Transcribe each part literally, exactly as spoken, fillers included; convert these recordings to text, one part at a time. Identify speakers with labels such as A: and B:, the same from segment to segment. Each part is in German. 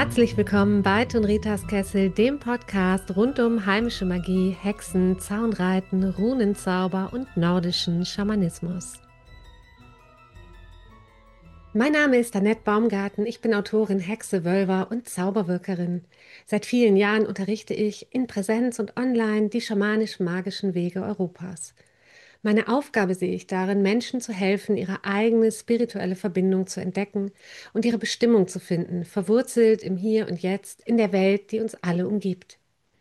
A: Herzlich willkommen bei Tunritas Kessel, dem Podcast rund um heimische Magie, Hexen, Zaunreiten, Runenzauber und nordischen Schamanismus. Mein Name ist Annette Baumgarten, ich bin Autorin, Hexe, Wölver und Zauberwirkerin. Seit vielen Jahren unterrichte ich in Präsenz und online die schamanisch-magischen Wege Europas. Meine Aufgabe sehe ich darin, Menschen zu helfen, ihre eigene spirituelle Verbindung zu entdecken und ihre Bestimmung zu finden, verwurzelt im Hier und Jetzt in der Welt, die uns alle umgibt.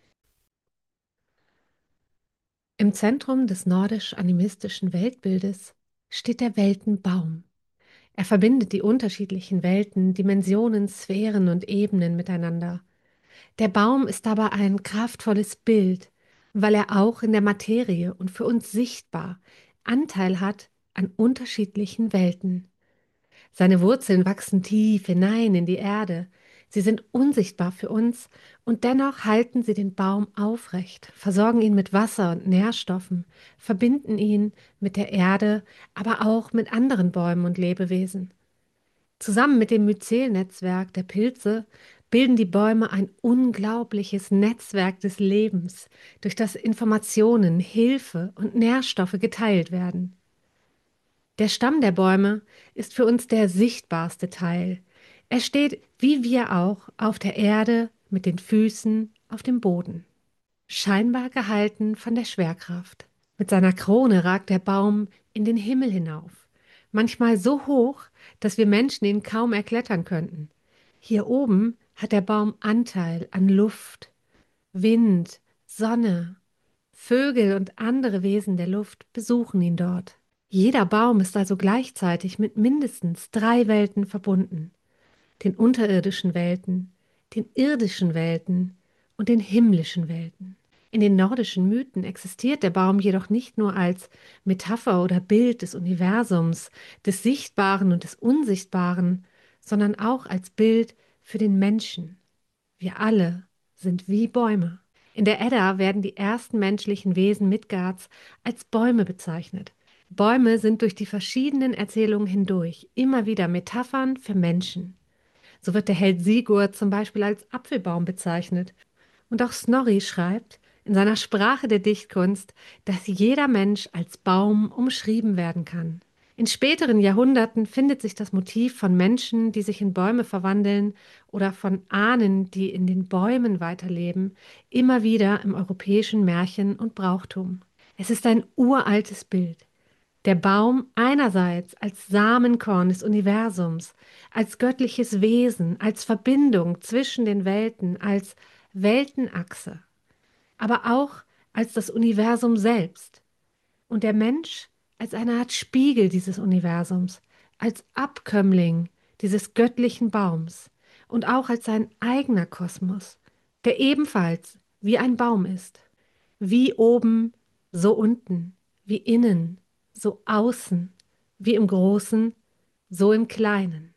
A: Im Zentrum des nordisch-animistischen Weltbildes steht der Weltenbaum. Er verbindet die unterschiedlichen Welten, Dimensionen, Sphären und Ebenen miteinander. Der Baum ist aber ein kraftvolles Bild, weil er auch in der Materie und für uns sichtbar Anteil hat an unterschiedlichen Welten. Seine Wurzeln wachsen tief hinein in die Erde. Sie sind unsichtbar für uns und dennoch halten sie den Baum aufrecht, versorgen ihn mit Wasser und Nährstoffen, verbinden ihn mit der Erde, aber auch mit anderen Bäumen und Lebewesen. Zusammen mit dem Myzelnetzwerk der Pilze bilden die Bäume ein unglaubliches Netzwerk des Lebens, durch das Informationen, Hilfe und Nährstoffe geteilt werden. Der Stamm der Bäume ist für uns der sichtbarste Teil. Er steht, wie wir auch, auf der Erde mit den Füßen auf dem Boden, scheinbar gehalten von der Schwerkraft. Mit seiner Krone ragt der Baum in den Himmel hinauf, manchmal so hoch, dass wir Menschen ihn kaum erklettern könnten. Hier oben hat der Baum Anteil an Luft, Wind, Sonne. Vögel und andere Wesen der Luft besuchen ihn dort. Jeder Baum ist also gleichzeitig mit mindestens drei Welten verbunden: den unterirdischen Welten, den irdischen Welten und den himmlischen Welten. In den nordischen Mythen existiert der Baum jedoch nicht nur als Metapher oder Bild des Universums, des Sichtbaren und des Unsichtbaren, sondern auch als Bild für den Menschen. Wir alle sind wie Bäume. In der Edda werden die ersten menschlichen Wesen Midgards als Bäume bezeichnet. Bäume sind durch die verschiedenen Erzählungen hindurch immer wieder Metaphern für Menschen. So wird der Held Sigurd zum Beispiel als Apfelbaum bezeichnet. Und auch Snorri schreibt in seiner Sprache der Dichtkunst, dass jeder Mensch als Baum umschrieben werden kann. In späteren Jahrhunderten findet sich das Motiv von Menschen, die sich in Bäume verwandeln, oder von Ahnen, die in den Bäumen weiterleben, immer wieder im europäischen Märchen und Brauchtum. Es ist ein uraltes Bild. Der Baum einerseits als Samenkorn des Universums, als göttliches Wesen, als Verbindung zwischen den Welten, als Weltenachse, aber auch als das Universum selbst. Und der Mensch als eine Art Spiegel dieses Universums, als Abkömmling dieses göttlichen Baums und auch als sein eigener Kosmos, der ebenfalls wie ein Baum ist. Wie oben, so unten, wie innen, so außen, wie im Großen, so im Kleinen.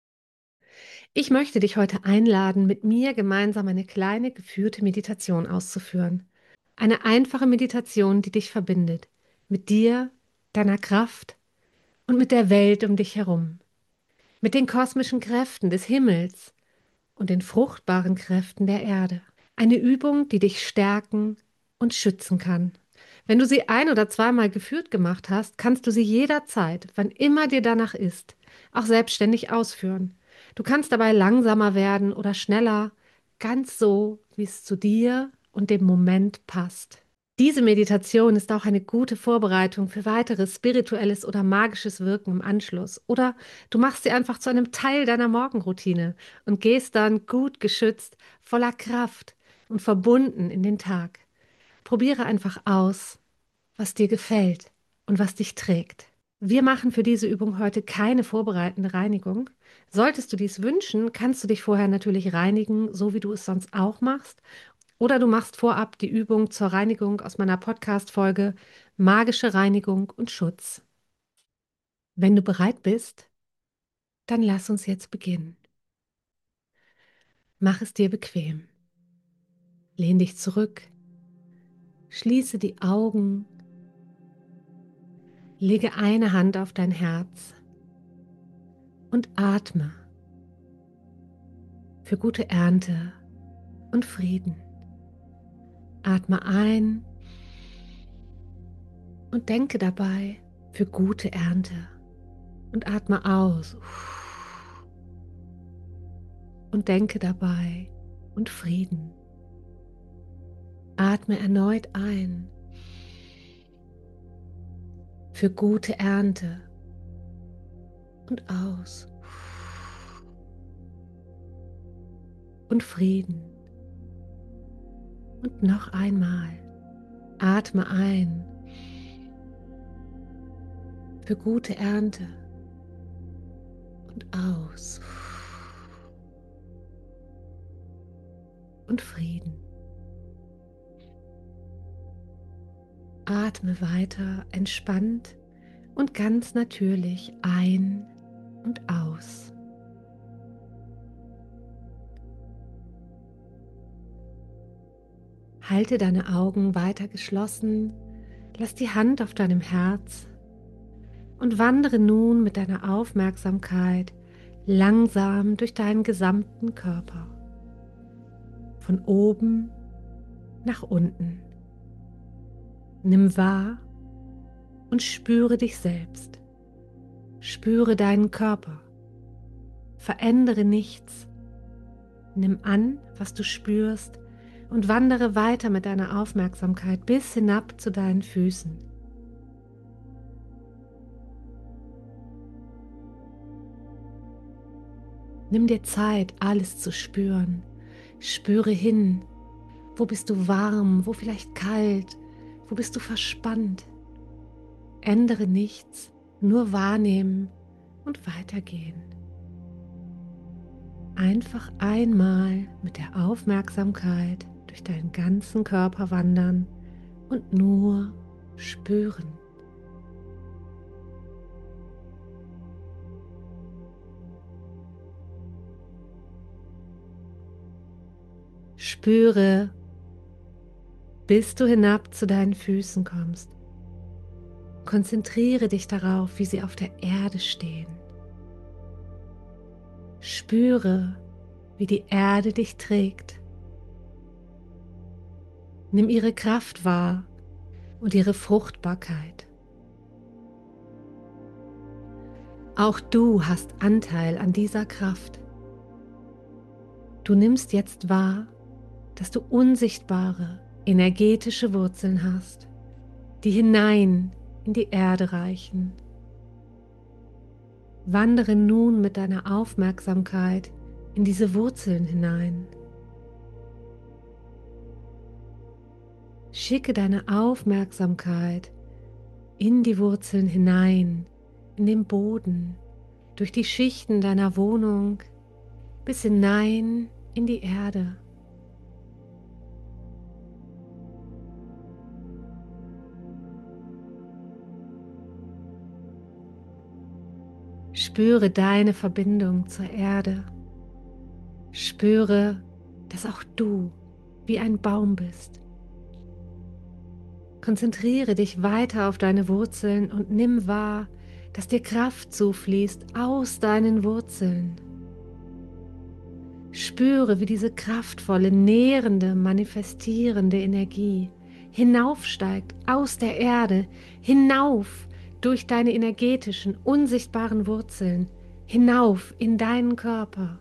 A: Ich möchte dich heute einladen, mit mir gemeinsam eine kleine geführte Meditation auszuführen. Eine einfache Meditation, die dich verbindet mit dir, deiner Kraft und mit der Welt um dich herum, mit den kosmischen Kräften des Himmels und den fruchtbaren Kräften der Erde. Eine Übung, die dich stärken und schützen kann. Wenn du sie ein- oder zweimal geführt gemacht hast, kannst du sie jederzeit, wann immer dir danach ist, auch selbstständig ausführen. Du kannst dabei langsamer werden oder schneller, ganz so, wie es zu dir und dem Moment passt. Diese Meditation ist auch eine gute Vorbereitung für weiteres spirituelles oder magisches Wirken im Anschluss. Oder du machst sie einfach zu einem Teil deiner Morgenroutine und gehst dann gut geschützt, voller Kraft und verbunden in den Tag. Probiere einfach aus, was dir gefällt und was dich trägt. Wir machen für diese Übung heute keine vorbereitende Reinigung. Solltest du dies wünschen, kannst du dich vorher natürlich reinigen, so wie du es sonst auch machst. Oder du machst vorab die Übung zur Reinigung aus meiner Podcast-Folge Magische Reinigung und Schutz. Wenn du bereit bist, dann lass uns jetzt beginnen. Mach es dir bequem. Lehn dich zurück, schließe die Augen, lege eine Hand auf dein Herz und atme. für gute Ernte und Frieden. Atme ein und denke dabei für gute Ernte und atme aus und denke dabei und Frieden. Atme erneut ein für gute Ernte und aus und Frieden. Und noch einmal atme ein für gute Ernte und aus und Frieden. Atme weiter entspannt und ganz natürlich ein und aus. Halte deine Augen weiter geschlossen, lass die Hand auf deinem Herz und wandere nun mit deiner Aufmerksamkeit langsam durch deinen gesamten Körper, von oben nach unten. Nimm wahr und spüre dich selbst. Spüre deinen Körper. Verändere nichts. Nimm an, was du spürst und wandere weiter mit deiner Aufmerksamkeit bis hinab zu deinen Füßen. Nimm dir Zeit, alles zu spüren. Spüre hin. Wo bist du warm? Wo vielleicht kalt? Wo bist du verspannt? Ändere nichts, nur wahrnehmen und weitergehen. Einfach einmal mit der Aufmerksamkeit durch deinen ganzen Körper wandern und nur spüren. Spüre, bis du hinab zu deinen Füßen kommst. Konzentriere dich darauf, wie sie auf der Erde stehen. Spüre, wie die Erde dich trägt. Nimm ihre Kraft wahr und ihre Fruchtbarkeit. Auch du hast Anteil an dieser Kraft. Du nimmst jetzt wahr, dass du unsichtbare, energetische Wurzeln hast, die hinein in die Erde reichen. Wandere nun mit deiner Aufmerksamkeit in diese Wurzeln hinein. Schicke deine Aufmerksamkeit in die Wurzeln hinein, in den Boden, durch die Schichten deiner Wohnung bis hinein in die Erde. Spüre deine Verbindung zur Erde. Spüre, dass auch du wie ein Baum bist. Konzentriere dich weiter auf deine Wurzeln und nimm wahr, dass dir Kraft zufließt aus deinen Wurzeln. Spüre, wie diese kraftvolle, nährende, manifestierende Energie hinaufsteigt aus der Erde, hinauf durch deine energetischen, unsichtbaren Wurzeln, hinauf in deinen Körper.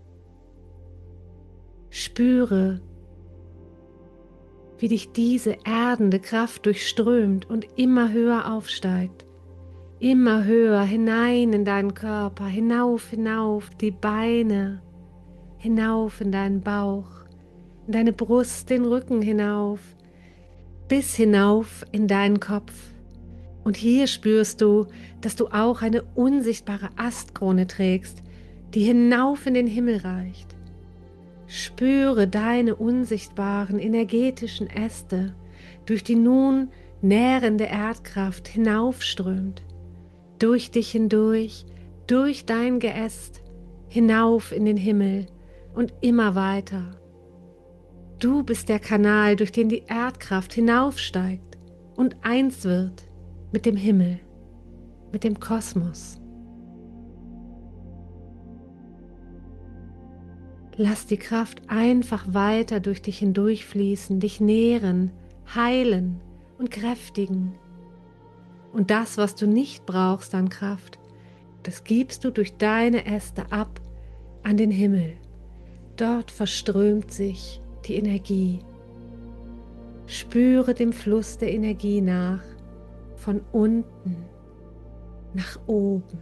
A: Spüre, wie dich diese erdende Kraft durchströmt und immer höher aufsteigt, immer höher hinein in deinen Körper, hinauf, hinauf, die Beine, hinauf in deinen Bauch, in deine Brust, den Rücken hinauf, bis hinauf in deinen Kopf. Und hier spürst du, dass du auch eine unsichtbare Astkrone trägst, die hinauf in den Himmel reicht. Spüre deine unsichtbaren energetischen Äste, durch die nun nährende Erdkraft hinaufströmt, durch dich hindurch, durch dein Geäst, hinauf in den Himmel und immer weiter. Du bist der Kanal, durch den die Erdkraft hinaufsteigt und eins wird mit dem Himmel, mit dem Kosmos. Lass die Kraft einfach weiter durch dich hindurchfließen, dich nähren, heilen und kräftigen. Und das, was du nicht brauchst an Kraft, das gibst du durch deine Äste ab an den Himmel. Dort verströmt sich die Energie. Spüre dem Fluss der Energie nach, von unten nach oben.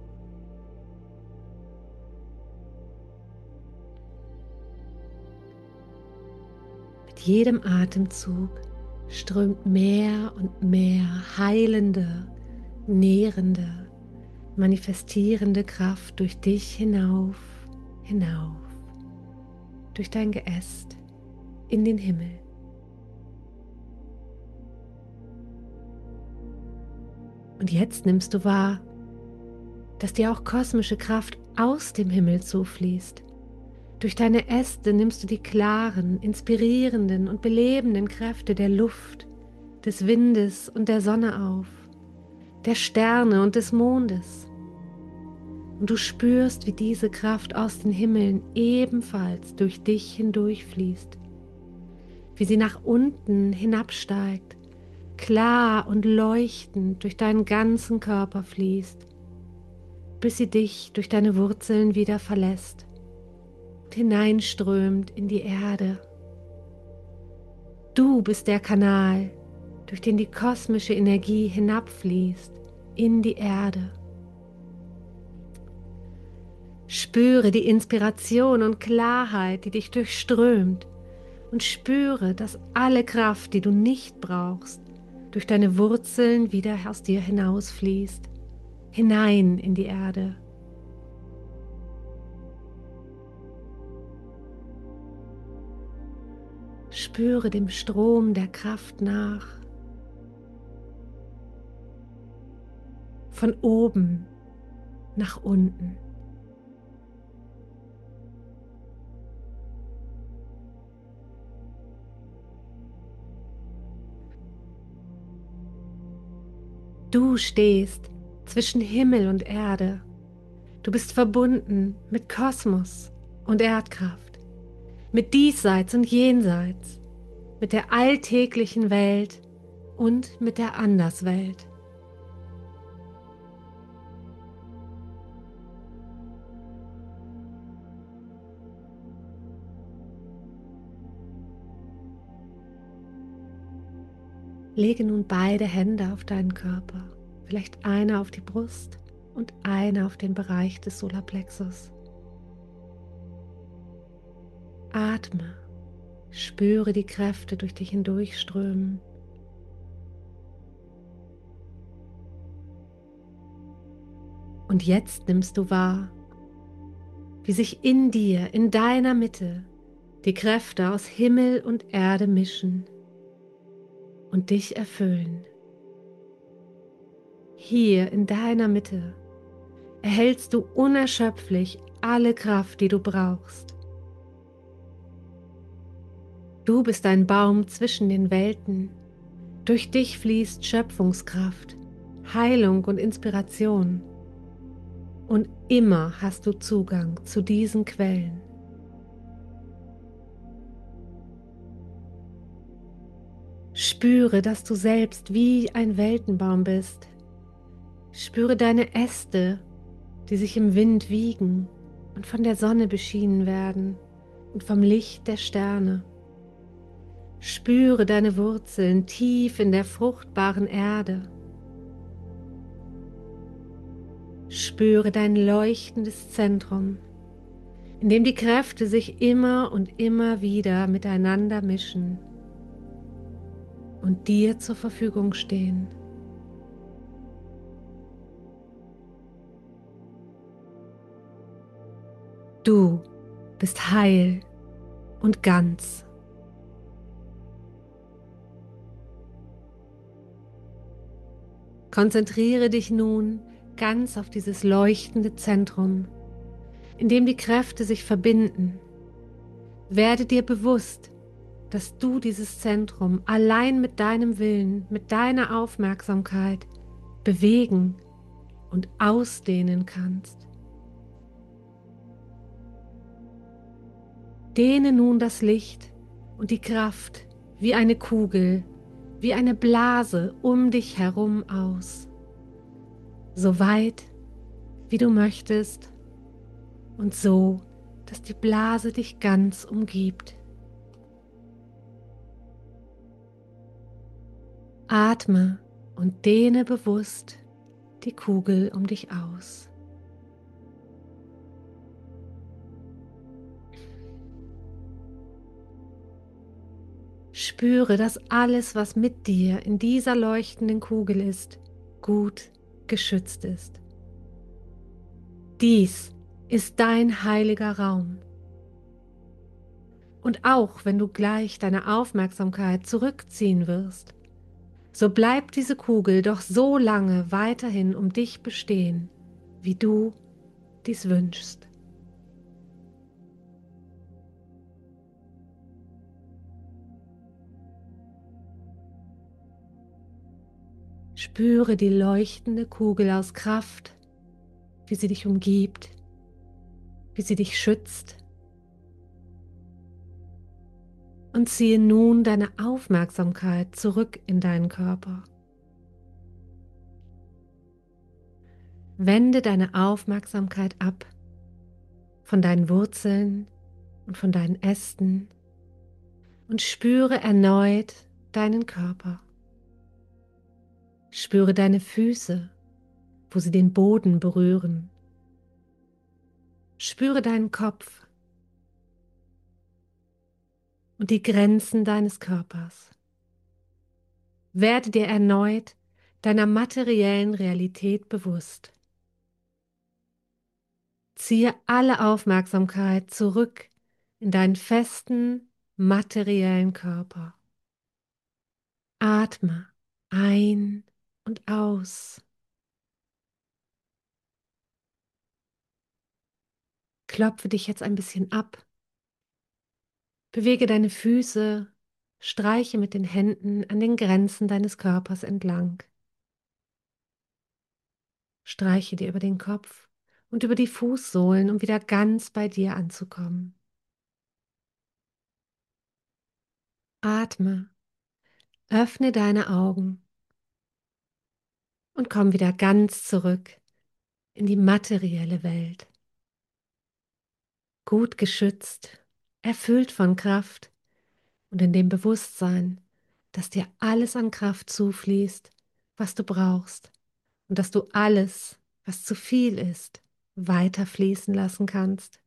A: Mit jedem Atemzug strömt mehr und mehr heilende, nährende, manifestierende Kraft durch dich hinauf, hinauf, durch dein Geäst in den Himmel. Und jetzt nimmst du wahr, dass dir auch kosmische Kraft aus dem Himmel zufließt. Durch deine Äste nimmst du die klaren, inspirierenden und belebenden Kräfte der Luft, des Windes und der Sonne auf, der Sterne und des Mondes. Und du spürst, wie diese Kraft aus den Himmeln ebenfalls durch dich hindurchfließt, wie sie nach unten hinabsteigt, klar und leuchtend durch deinen ganzen Körper fließt, bis sie dich durch deine Wurzeln wieder verlässt und hineinströmt in die Erde. Du bist der Kanal, durch den die kosmische Energie hinabfließt in die Erde. Spüre die Inspiration und Klarheit, die dich durchströmt, und spüre, dass alle Kraft, die du nicht brauchst, durch deine Wurzeln wieder aus dir hinausfließt, hinein in die Erde. Spüre dem Strom der Kraft nach, von oben nach unten. Du stehst zwischen Himmel und Erde. Du bist verbunden mit Kosmos und Erdkraft, mit Diesseits und Jenseits, mit der alltäglichen Welt und mit der Anderswelt. Lege nun beide Hände auf deinen Körper, vielleicht eine auf die Brust und eine auf den Bereich des Solarplexus. Atme, spüre die Kräfte durch dich hindurchströmen. Und jetzt nimmst du wahr, wie sich in dir, in deiner Mitte, die Kräfte aus Himmel und Erde mischen und dich erfüllen. Hier in deiner Mitte erhältst du unerschöpflich alle Kraft, die du brauchst. Du bist ein Baum zwischen den Welten. Durch dich fließt Schöpfungskraft, Heilung und Inspiration. Und immer hast du Zugang zu diesen Quellen. Spüre, dass du selbst wie ein Weltenbaum bist. Spüre deine Äste, die sich im Wind wiegen und von der Sonne beschienen werden und vom Licht der Sterne. Spüre deine Wurzeln tief in der fruchtbaren Erde. Spüre dein leuchtendes Zentrum, in dem die Kräfte sich immer und immer wieder miteinander mischen und dir zur Verfügung stehen. Du bist heil und ganz. Konzentriere dich nun ganz auf dieses leuchtende Zentrum, in dem die Kräfte sich verbinden. Werde dir bewusst, dass du dieses Zentrum allein mit deinem Willen, mit deiner Aufmerksamkeit bewegen und ausdehnen kannst. Dehne nun das Licht und die Kraft wie eine Kugel, wie eine Blase um dich herum aus, so weit wie du möchtest und so, dass die Blase dich ganz umgibt. Atme und dehne bewusst die Kugel um dich aus. Spüre, dass alles, was mit dir in dieser leuchtenden Kugel ist, gut geschützt ist. Dies ist dein heiliger Raum. Und auch wenn du gleich deine Aufmerksamkeit zurückziehen wirst, so bleibt diese Kugel doch so lange weiterhin um dich bestehen, wie du dies wünschst. Spüre die leuchtende Kugel aus Kraft, wie sie dich umgibt, wie sie dich schützt. Und ziehe nun deine Aufmerksamkeit zurück in deinen Körper. Wende deine Aufmerksamkeit ab von deinen Wurzeln und von deinen Ästen und spüre erneut deinen Körper. Spüre deine Füße, wo sie den Boden berühren. Spüre deinen Kopf und die Grenzen deines Körpers. Werde dir erneut deiner materiellen Realität bewusst. Ziehe alle Aufmerksamkeit zurück in deinen festen, materiellen Körper. Atme ein und aus. Klopfe dich jetzt ein bisschen ab. Bewege deine Füße, streiche mit den Händen an den Grenzen deines Körpers entlang. Streiche dir über den Kopf und über die Fußsohlen, um wieder ganz bei dir anzukommen. Atme, öffne deine Augen und komm wieder ganz zurück in die materielle Welt. Gut geschützt, erfüllt von Kraft und in dem Bewusstsein, dass dir alles an Kraft zufließt, was du brauchst und dass du alles, was zu viel ist, weiterfließen lassen kannst.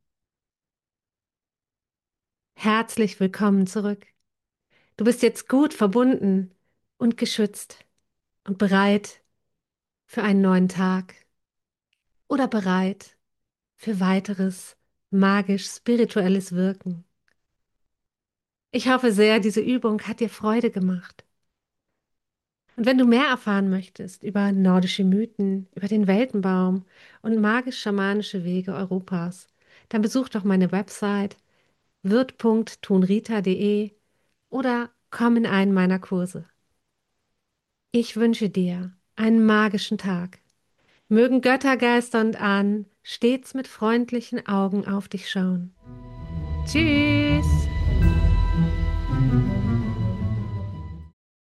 A: Herzlich willkommen zurück. Du bist jetzt gut verbunden und geschützt und bereit für einen neuen Tag oder bereit für weiteres magisch-spirituelles Wirken. Ich hoffe sehr, diese Übung hat dir Freude gemacht. Und wenn du mehr erfahren möchtest über nordische Mythen, über den Weltenbaum und magisch-schamanische Wege Europas, dann besuch doch meine Website wirt punkt tunrita punkt de oder komm in einen meiner Kurse. Ich wünsche dir einen magischen Tag. Mögen Götter, Geister und Ahnen stets mit freundlichen Augen auf dich schauen. Tschüss!